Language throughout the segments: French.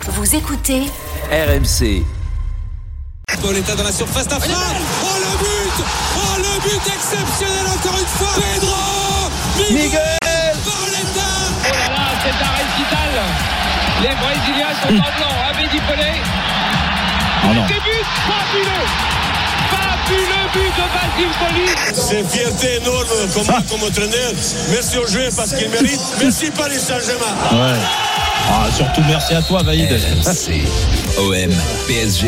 Vous écoutez RMC. Pauletta dans la surface d'affaire. Oh le but exceptionnel encore une fois. Pedro Miguel Pauletta. Oh là là, c'est un récital. Les Brésiliens sont en blanc. Abedi Pelé. Des buts fabuleux but de Basile Boli. C'est une fierté énorme pour moi comme entraîneur. Merci aux joueurs parce qu'ils méritent. Merci Paris Saint-Germain. Ouais. Ah, surtout merci à toi, Vaïd. RMC. OM PSG.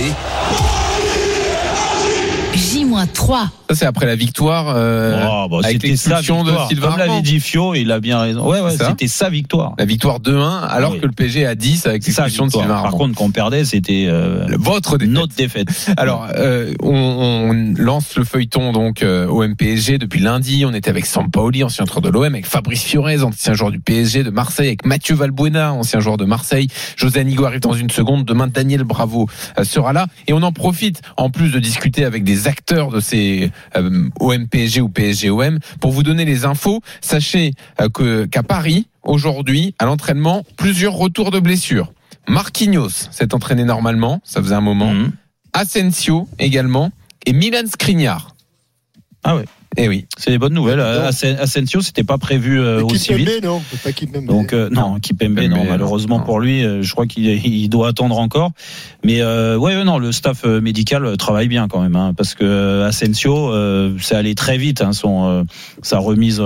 J-3. Ça, c'est après la victoire avec l'expulsion de Sylvain Comme l'avait dit Fio, il a bien raison. Ouais, c'était sa victoire. La victoire 2-1, alors que le PSG est à 10 avec l'expulsion de Sylvain. Par contre, quand on perdait, c'était notre défaite. Alors, on lance le feuilleton donc OM PSG depuis lundi. On était avec Sampaoli, ancien entraîneur de l'OM, avec Fabrice Fiorez, ancien joueur du PSG de Marseille, avec Mathieu Valbuena, ancien joueur de Marseille. José Anigo arrive dans une seconde. Demain, Daniel Bravo sera là. Et on en profite, en plus de discuter avec des acteurs de ces OM PSG ou PSG OM, pour vous donner les infos. Sachez qu'à Paris, aujourd'hui, à l'entraînement, plusieurs retours de blessures. Marquinhos s'est entraîné normalement, ça faisait un moment. Asensio également, et Milan Skriniar. Ah ouais. Eh oui, c'est des bonnes nouvelles. Asensio, c'était pas prévu aussi vite. Non, pas Kipembe. Donc non, Kipembe non, malheureusement pour lui, je crois qu'il doit attendre encore. Mais non, le staff médical travaille bien quand même, parce que Asensio, c'est allé très vite, sa remise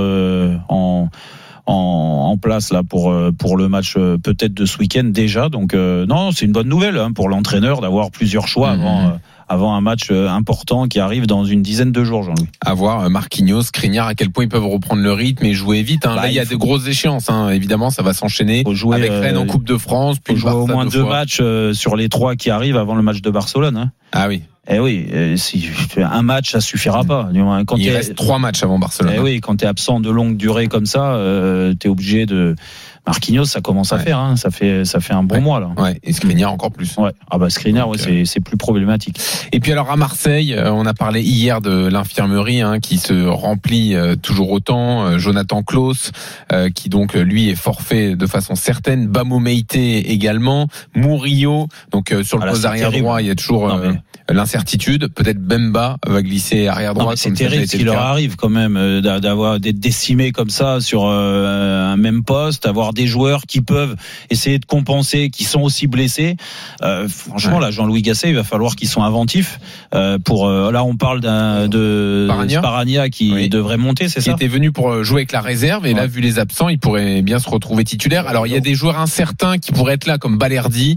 en place là pour le match peut-être de ce week-end déjà. Donc non, c'est une bonne nouvelle pour l'entraîneur d'avoir plusieurs choix avant un match important qui arrive dans une dizaine de jours, Jean-Louis. À voir Marquinhos, Skriniar, à quel point ils peuvent reprendre le rythme et jouer vite. Là, il y a de grosses échéances. Évidemment, ça va s'enchaîner avec Rennes en Coupe de France. Puis jouer au moins 2 matchs sur les 3 qui arrivent avant le match de Barcelone. Ah oui. Eh oui, si un match, ça suffira pas. Quand il reste 3 matchs avant Barcelone. Eh oui, quand t'es absent de longue durée comme ça, t'es obligé de. Marquinhos, ça commence à faire, ça fait un bon mois là. Ouais, et Skriniar encore plus. Ouais. Ah bah Skriniar, c'est plus problématique. Et puis alors à Marseille, on a parlé hier de l'infirmerie qui se remplit toujours autant. Jonathan Klaus, qui donc lui est forfait de façon certaine. Bamo Meïté également. Murillo, donc sur le poste arrière droit, il y a toujours l'incertitude. Peut-être Bemba va glisser arrière droit. C'est terrible ce qui leur arrive quand même d'être décimés comme ça sur un même poste, avoir des joueurs qui peuvent essayer de compenser, qui sont aussi blessés. Franchement, là, Jean-Louis Gasset, il va falloir qu'ils soient inventifs. Là, on parle de Sparagna qui devrait monter, c'est ça ? Qui était venu pour jouer avec la réserve, et là, vu les absents, il pourrait bien se retrouver titulaire. Alors, il y a des joueurs incertains qui pourraient être là, comme Balerdi,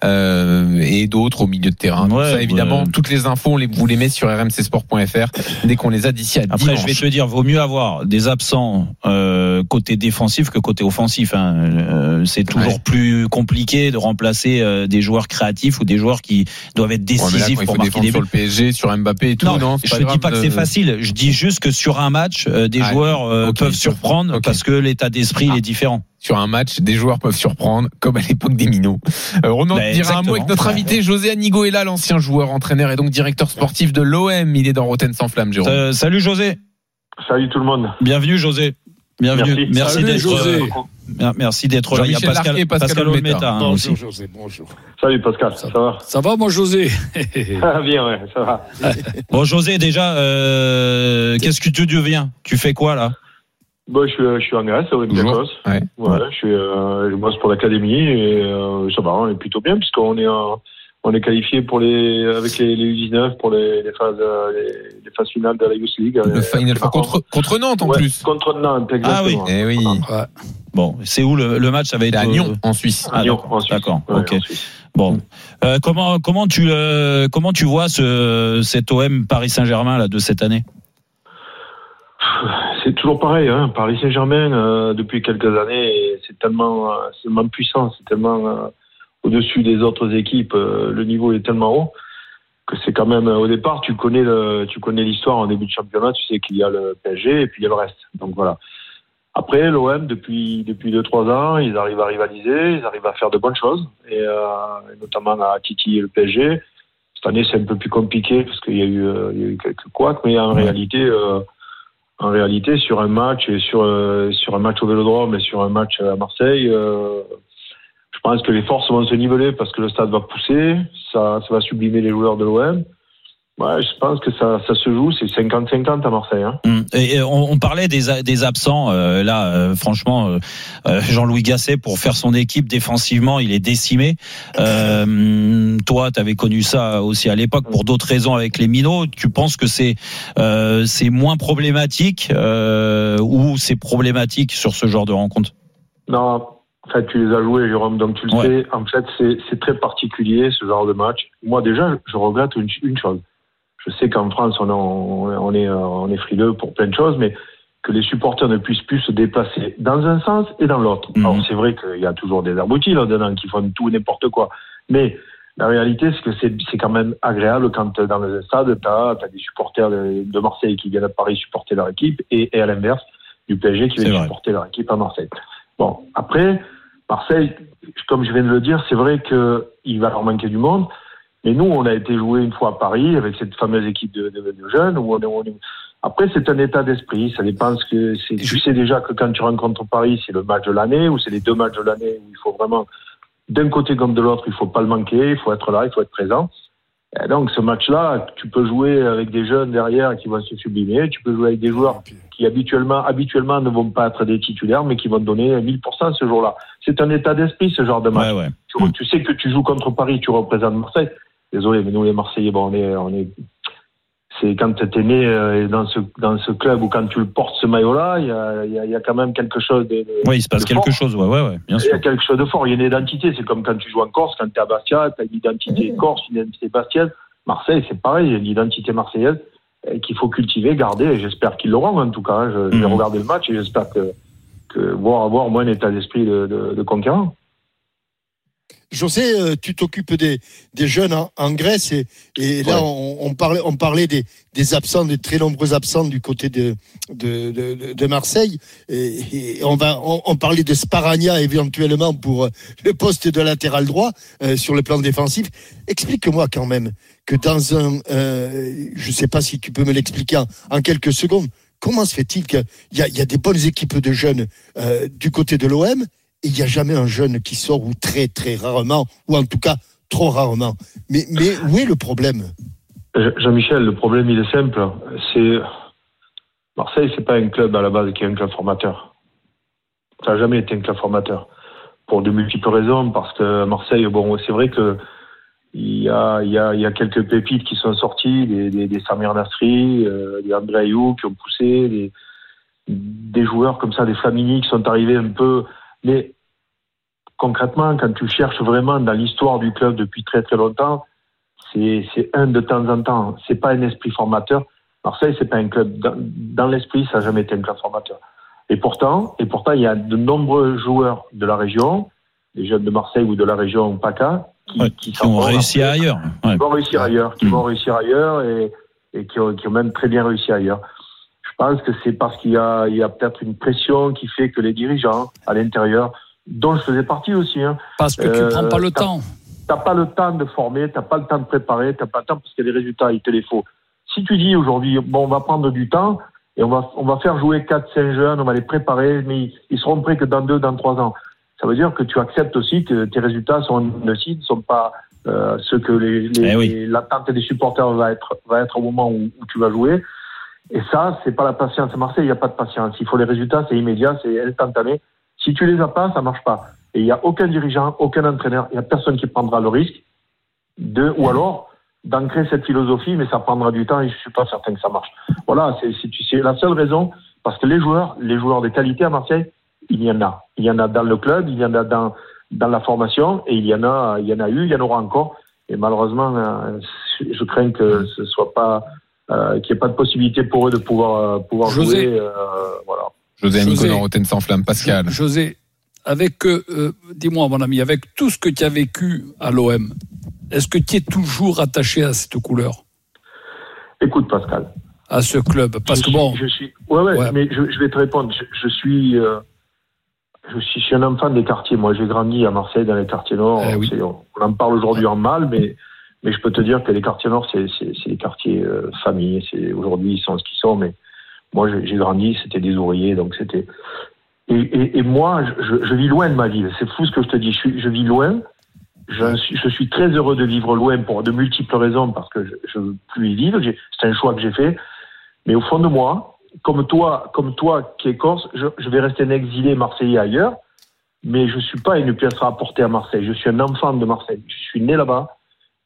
et d'autres au milieu de terrain. Donc ça, évidemment, toutes les infos, vous les met sur rmcsport.fr dès qu'on les a d'ici à dimanche. Après, je vais te dire, vaut mieux avoir des absents côté défensif que côté offensif. C'est toujours plus compliqué de remplacer des joueurs créatifs ou des joueurs qui doivent être décisifs pour marquer des buts. Sur le PSG, sur Mbappé et tout. Non, je ne dis pas que c'est facile. Je dis juste que sur un match, des joueurs peuvent surprendre parce que l'état d'esprit il est différent. Sur un match, des joueurs peuvent surprendre, comme à l'époque des minots. On en dira un mot avec notre invité José Anigo est là, l'ancien joueur, entraîneur et donc directeur sportif de l'OM. Il est dans Rotten sans flamme, Jérôme. Salut José. Salut tout le monde. Bienvenue José. Bienvenue. Merci d'être José. Merci d'être là. Il y a Pascal Olmeta. Bonjour José, bonjour. Salut Pascal, ça va ? Ça va mon José ? Bien, ouais, ça va. Bon José, déjà, qu'est-ce que tu deviens ? Tu fais quoi là ? Je suis en Grèce, à Olympiakos. Je bosse pour l'académie et ça va, on est plutôt bien puisqu'on est qualifié avec les U19 pour les phases finales de la Youth League. Le Final Four contre Nantes en plus. Contre Nantes, exactement. Ah oui. Eh oui. Ouais. Bon, c'est où le match ? Ça va être à Nyon, en Suisse. À Nyon, en Suisse. D'accord. Ouais, ok. Bon, comment tu vois cet OM Paris Saint-Germain là de cette année ? C'est toujours pareil, Paris Saint-Germain depuis quelques années, c'est tellement puissant, c'est tellement au-dessus des autres équipes, le niveau est tellement haut que c'est quand même au départ tu connais l'histoire en début de championnat, tu sais qu'il y a le PSG et puis il y a le reste. Donc voilà. Après l'OM depuis 2-3 ans, ils arrivent à rivaliser, ils arrivent à faire de bonnes choses et notamment à titiller le PSG. Cette année c'est un peu plus compliqué parce qu'il y a eu quelques couacs, mais en réalité, sur un match et sur un match au Vélodrome et sur un match à Marseille, je pense que les forces vont se niveler parce que le stade va pousser, ça va sublimer les joueurs de l'OM. Ouais, je pense que ça se joue, c'est 50-50 à Marseille. Hein. Et on parlait des absents. Franchement, Jean-Louis Gasset, pour faire son équipe défensivement, il est décimé. Toi, tu avais connu ça aussi à l'époque pour d'autres raisons avec les minots. Tu penses que c'est moins problématique ou c'est problématique sur ce genre de rencontre? Non, en fait, tu les as joués, Jérôme, donc tu le sais. En fait, c'est très particulier ce genre de match. Moi, déjà, je regrette une chose. Je sais qu'en France, on est frileux pour plein de choses, mais que les supporters ne puissent plus se déplacer dans un sens et dans l'autre. Alors, c'est vrai qu'il y a toujours des abrutis là-dedans qui font tout et n'importe quoi. Mais la réalité, c'est que c'est quand même agréable quand dans le stade, t'as des supporters de Marseille qui viennent à Paris supporter leur équipe et à l'inverse, du PSG qui viennent supporter leur équipe à Marseille. Bon, après, Marseille, comme je viens de le dire, c'est vrai qu'il va leur manquer du monde. Mais nous, on a été joué une fois à Paris avec cette fameuse équipe de jeunes. Après, c'est un état d'esprit. Ça dépend ce que c'est. Tu sais déjà que quand tu rencontres Paris, c'est le match de l'année ou c'est les 2 matchs de l'année où il faut vraiment, d'un côté comme de l'autre, il faut pas le manquer, il faut être là, il faut être présent. Et donc, ce match-là, tu peux jouer avec des jeunes derrière qui vont se sublimer. Tu peux jouer avec des joueurs qui habituellement ne vont pas être des titulaires, mais qui vont te donner 1000% ce jour-là. C'est un état d'esprit, ce genre de match. Ouais. Tu sais que tu joues contre Paris, tu représentes Marseille. Désolé, mais nous les Marseillais, c'est quand tu es né dans ce club ou quand tu le portes ce maillot-là, il y a quand même quelque chose de oui, il se passe quelque chose, ouais, bien sûr. Il y a quelque chose de fort, il y a une identité. C'est comme quand tu joues en Corse, quand tu es à Bastia, tu as une identité corse, une identité bastiaise. Marseille, c'est pareil, il y a une identité marseillaise qu'il faut cultiver, garder, et j'espère qu'ils l'auront en tout cas. Je vais regarder le match et j'espère que avoir au moins un état d'esprit de conquérant. José, tu t'occupes des jeunes en Grèce et là on parlait des absents, des très nombreux absents du côté de Marseille et on parlait de Sparagna éventuellement pour le poste de latéral droit sur le plan défensif. Explique-moi quand même que dans je sais pas si tu peux me l'expliquer en quelques secondes, comment se fait-il qu'il y a des bonnes équipes de jeunes du côté de l'OM? Il n'y a jamais un jeune qui sort, ou très très rarement, ou en tout cas trop rarement. Mais où est le problème? Jean-Michel, le problème il est simple. Marseille, c'est pas un club à la base qui est un club formateur. Ça n'a jamais été un club formateur. Pour de multiples raisons, parce que Marseille, c'est vrai que il y a quelques pépites qui sont sorties, des Samir Nasri, des André Ayew qui ont poussé, des joueurs comme ça, des Flamini qui sont arrivés un peu. Mais concrètement, quand tu cherches vraiment dans l'histoire du club depuis très très longtemps, c'est un de temps en temps. C'est pas un esprit formateur. Marseille, c'est pas un club. Dans l'esprit, ça n'a jamais été un club formateur. Et pourtant, il y a de nombreux joueurs de la région, les jeunes de Marseille ou de la région PACA, qui ont réussi ailleurs. Qui vont réussir ailleurs et qui ont même très bien réussi ailleurs. Je pense que c'est parce qu'il y a peut-être une pression qui fait que les dirigeants à l'intérieur, dont je faisais partie aussi, parce que tu prends pas le temps. T'as pas le temps de former, t'as pas le temps de préparer, t'as pas le temps parce que les résultats, il te les faut. Si tu dis aujourd'hui, on va prendre du temps et on va faire jouer 4-5 jeunes, on va les préparer, mais ils seront prêts que dans 2, dans 3 ans. Ça veut dire que tu acceptes aussi que tes résultats ne sont pas ceux que l'attente des supporters va être au moment où tu vas jouer. Et ça, c'est pas la patience. À Marseille, il n'y a pas de patience. Il faut les résultats, c'est immédiat, c'est instantané. Si tu les as pas, ça marche pas. Et il n'y a aucun dirigeant, aucun entraîneur, il n'y a personne qui prendra le risque ou alors d'ancrer cette philosophie, mais ça prendra du temps et je suis pas certain que ça marche. Voilà, c'est la seule raison, parce que les joueurs de qualité à Marseille, il y en a. Il y en a dans le club, il y en a dans la formation, et il y en a eu, il y en aura encore. Et malheureusement, je crains que ce soit pas, qu'il n'y ait pas de possibilité pour eux de pouvoir José, jouer. Voilà. José Nicolas Roten sans flamme, Pascal. José, dis-moi mon ami, avec tout ce que tu as vécu à l'OM, est-ce que tu es toujours attaché à cette couleur? Écoute Pascal. À ce club, parce que mais je vais te répondre. Je suis un enfant des quartiers. Moi, j'ai grandi à Marseille dans les quartiers nord. On en parle aujourd'hui en mal, mais je peux te dire que les quartiers nord, c'est les quartiers famille. Aujourd'hui, ils sont ce qu'ils sont, mais moi, j'ai grandi, c'était des ouvriers, donc c'était. Et moi, je vis loin de ma ville. C'est fou ce que je te dis. Je vis loin. Je suis très heureux de vivre loin pour de multiples raisons, parce que je veux plus y vivre. C'est un choix que j'ai fait. Mais au fond de moi, comme toi qui es corse, je vais rester un exilé marseillais ailleurs. Mais je suis pas une pièce rapportée à Marseille. Je suis un enfant de Marseille. Je suis né là-bas.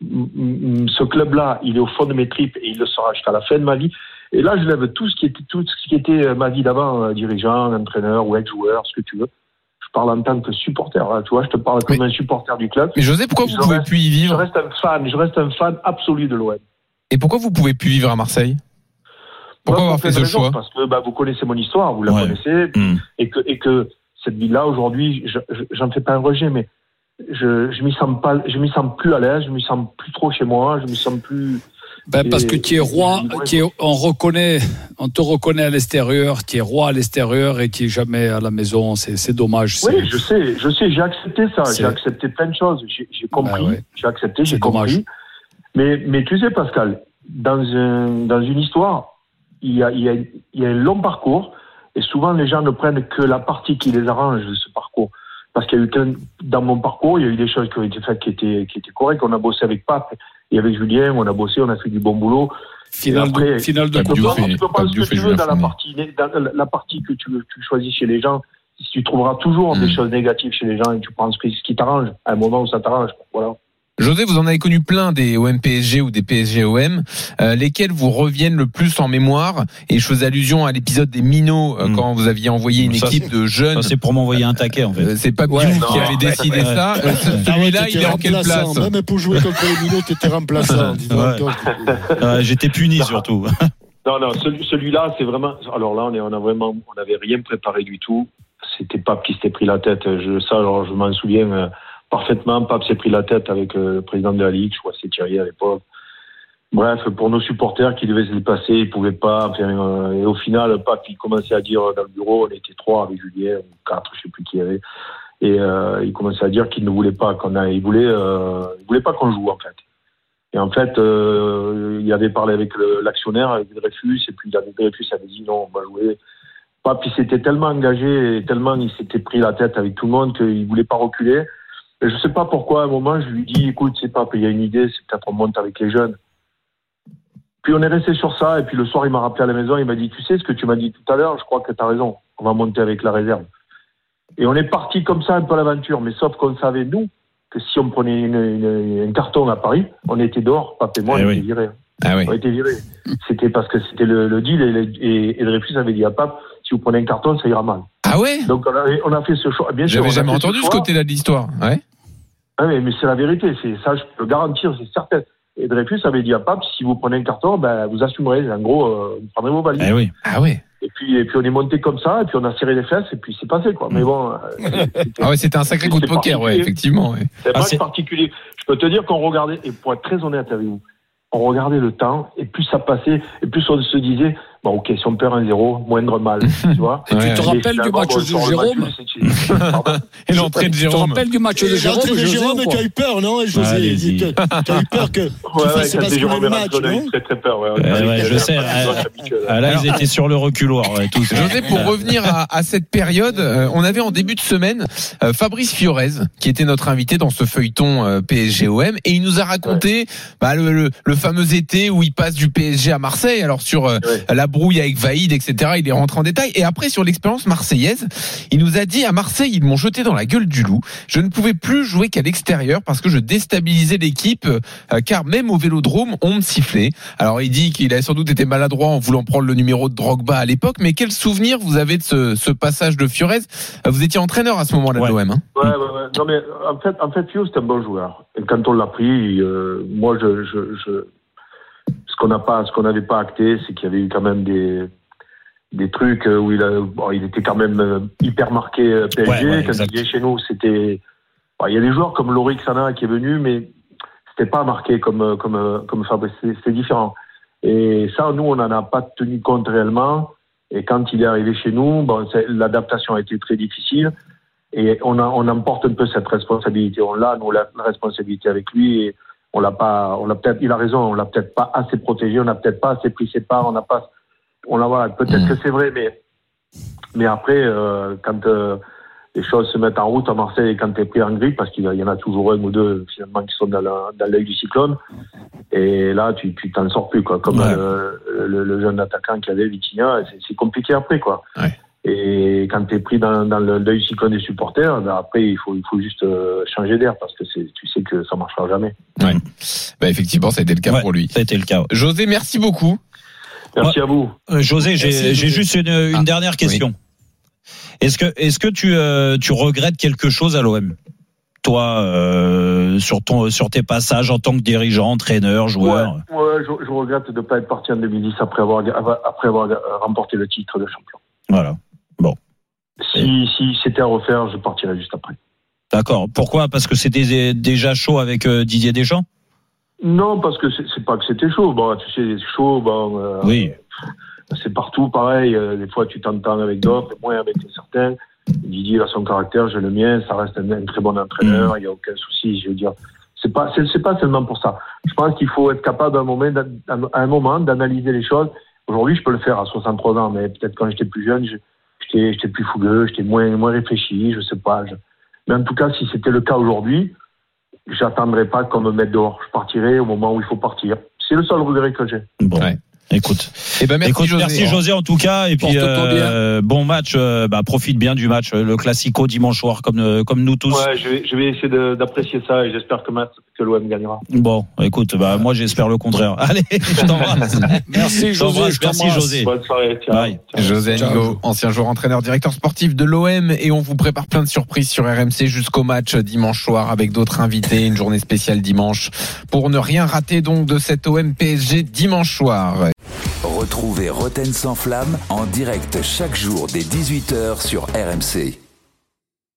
Ce club-là, il est au fond de mes tripes et il le sera jusqu'à la fin de ma vie. Et là, je lève tout ce qui était ma vie d'avant, dirigeant, entraîneur ou ex-joueur, ce que tu veux. Je parle en tant que supporter. Hein, tu vois, je te parle comme un supporter du club. Mais José, pourquoi vous pouvez plus y vivre ? Je reste un fan absolu de l'OM. Et pourquoi vous pouvez plus vivre à Marseille ? Pourquoi avoir fait ce choix ? Parce que vous connaissez mon histoire, vous la connaissez, et que cette ville-là aujourd'hui, j'en fais pas un rejet, mais je m'y sens plus à l'aise, je m'y sens plus trop chez moi, je m'y sens plus. Parce que tu es roi, on te reconnaît à l'extérieur, tu es roi à l'extérieur et tu es jamais à la maison, c'est dommage. Oui, je sais, j'ai accepté ça, j'ai accepté plein de choses, j'ai compris, j'ai accepté, j'ai compris. Mais tu sais, Pascal, dans une histoire, il y a un long parcours, et souvent les gens ne prennent que la partie qui les arrange de ce parcours. Parce qu'il y a eu dans mon parcours, il y a eu des choses qui ont été faites qui étaient correctes. On a bossé avec Pape et avec Julien, on a fait du bon boulot. Finale de Coupe. Tu peux prendre ce que tu veux dans la partie que tu choisis chez les gens. Tu trouveras toujours des choses négatives chez les gens et tu prends ce qui t'arrange à un moment où ça t'arrange. Voilà. José, vous en avez connu plein des OM PSG ou des PSG OM, lesquels vous reviennent le plus en mémoire. Et je faisais allusion à l'épisode des Minots quand vous aviez envoyé une équipe de jeunes. Ça, c'est pour m'envoyer un taquet en fait. C'est pas Diouf qui avait décidé ça. Celui-là, il est en quelle place ? Même pour jouer contre les Minots, t'étais remplaçant. J'étais puni surtout. Non, celui-là, c'est vraiment. Alors là, on n'avait rien préparé du tout. C'était Pape qui s'était pris la tête. Je m'en souviens. Parfaitement, Pape s'est pris la tête avec le président de la Ligue, je crois que c'est Thierry à l'époque. Bref, pour nos supporters qui devaient se dépasser, ils pouvaient pas. Et au final, Pape, il commençait à dire dans le bureau, on était 3 avec Julien, ou 4, je sais plus qui il y avait. Et il commençait à dire qu'il ne voulait pas il voulait pas qu'on joue en fait. Et en fait, il avait parlé avec l'actionnaire, avec Dreyfus, et puis Dreyfus avait dit non, on va jouer. Pape, il s'était tellement engagé et tellement il s'était pris la tête avec tout le monde qu'il voulait pas reculer. Et je sais pas pourquoi, à un moment, je lui dis, écoute, c'est pas, il y a une idée, c'est peut-être on monte avec les jeunes. Puis on est resté sur ça, et puis le soir, il m'a rappelé à la maison, il m'a dit, tu sais ce que tu m'as dit tout à l'heure, je crois que t'as raison, on va monter avec la réserve. Et on est parti comme ça un peu à l'aventure, mais sauf qu'on savait, nous, que si on prenait un carton à Paris, on était dehors, Pape et moi, on était virés. On était virés. C'était parce que c'était le deal, et Dreyfus avait dit à Pape, si vous prenez un carton, ça ira mal. Ah ouais ? Donc on a fait ce choix. Bien sûr. J'avais jamais entendu ce côté-là de l'histoire. Ouais. Ah mais c'est la vérité, c'est ça, je peux le garantir, c'est certain. Et Dreyfus avait dit à Pape, si vous prenez un carton, vous assumerez. En gros, vous prendrez vos valises. Ah oui. Et puis on est monté comme ça, et puis on a serré les fesses, et puis c'est passé quoi. Mais bon. C'était un sacré coup de poker, effectivement. Ouais. C'est pas particulier. Je peux te dire qu'on regardait, et pour être très honnête avec vous, on regardait le temps, et plus ça passait, et plus on se disait, ok, si on perd 1-0, moindre mal, tu vois. Et tu te rappelles du match de Jérôme ? Et l'entrée de Jérôme. Tu te rappelles du match de Jérôme ? L'entrée de Jérôme, tu as eu peur, non, José ? Tu as eu peur que tu fasses basculer le match, non ? Très peur, je sais. Là, ils étaient sur le reculoir, tous. José, pour revenir à cette période, on avait en début de semaine Fabrice Fiorez, qui était notre invité dans ce feuilleton PSG-OM, et il nous a raconté le fameux été où il passe du PSG à Marseille. Alors sur la brouille avec Vaïd, etc. Il est rentré en détail. Et après, sur l'expérience marseillaise, il nous a dit, à Marseille, ils m'ont jeté dans la gueule du loup. Je ne pouvais plus jouer qu'à l'extérieur parce que je déstabilisais l'équipe, car même au Vélodrome, on me sifflait. Alors, il dit qu'il a sans doute été maladroit en voulant prendre le numéro de Drogba à l'époque. Mais quel souvenir vous avez de ce passage de Fiorez ? Vous étiez entraîneur à ce moment-là de l'OM, hein ? Ouais. Non, mais en fait, Fio, c'est un bon joueur. Et quand on l'a pris, moi, ce qu'on n'avait pas acté, c'est qu'il y avait eu quand même des trucs où il était quand même hyper marqué PSG. Quand il est chez nous, c'était. Il y a des joueurs comme Lorik Sana qui est venu, mais c'était pas marqué comme Fabrice. C'était différent. Et ça, nous, on n'en a pas tenu compte réellement. Et quand il est arrivé chez nous, l'adaptation a été très difficile. Et on emporte un peu cette responsabilité. On l'a, nous, la responsabilité avec lui. Et il a raison, on l'a peut-être pas assez protégé, on n'a peut-être pas assez pris ses parts, peut-être que c'est vrai, mais Mais après, quand les choses se mettent en route à Marseille et quand tu es pris en grippe, parce qu'il y en a toujours un ou deux finalement qui sont dans l'œil du cyclone, et là tu t'en sors plus, quoi. Comme le jeune attaquant qui avait Vitinha, c'est compliqué après, quoi. Ouais. Et quand tu es pris dans l'œil du cyclone des supporters, après il faut juste changer d'air, parce que tu sais que ça marchera jamais. Ouais. Bah, effectivement, ça a été le cas pour lui. Ça a été le cas. José, merci beaucoup. Merci à vous. José, j'ai juste une dernière question. Oui. Est-ce que tu regrettes quelque chose à l'OM, toi, sur tes passages en tant que dirigeant, entraîneur, joueur? Ouais, je regrette de ne pas être parti en 2010 après avoir remporté le titre de champion. Voilà. Bon. Si c'était à refaire, je partirais juste après. D'accord. Pourquoi? Parce que c'était déjà chaud avec Didier Deschamps? Non, parce que c'est pas que c'était chaud. Bon, tu sais, chaud, bon. Oui. C'est partout pareil. Des fois, tu t'entends avec d'autres, moins avec certains. Didier a son caractère, j'ai le mien. Ça reste un très bon entraîneur. Il n'y a aucun souci. Je veux dire, c'est pas seulement pour ça. Je pense qu'il faut être capable à un moment d'analyser les choses. Aujourd'hui, je peux le faire à 63 ans, mais peut-être quand j'étais plus jeune, j'étais plus fougueux, j'étais moins réfléchi. Je sais pas. Mais en tout cas, si c'était le cas aujourd'hui, j'attendrai pas qu'on me mette dehors. Je partirai au moment où il faut partir. C'est le seul regret que j'ai. Bon. Ouais. Écoute, merci José en tout cas, et puis bon match, profite bien du match, le Classico dimanche soir comme nous tous. Ouais, je vais essayer d'apprécier ça et j'espère que l'OM gagnera. Bon, écoute, moi j'espère le contraire. Allez, je t'embrasse. Merci José. Bonne soirée. Ciao. Bye. José Anigo, ancien joueur, entraîneur, directeur sportif de l'OM, et on vous prépare plein de surprises sur RMC jusqu'au match dimanche soir avec d'autres invités, une journée spéciale dimanche pour ne rien rater donc de cet OM PSG dimanche soir. Retrouvez Roten sans flamme en direct chaque jour dès 18h sur RMC.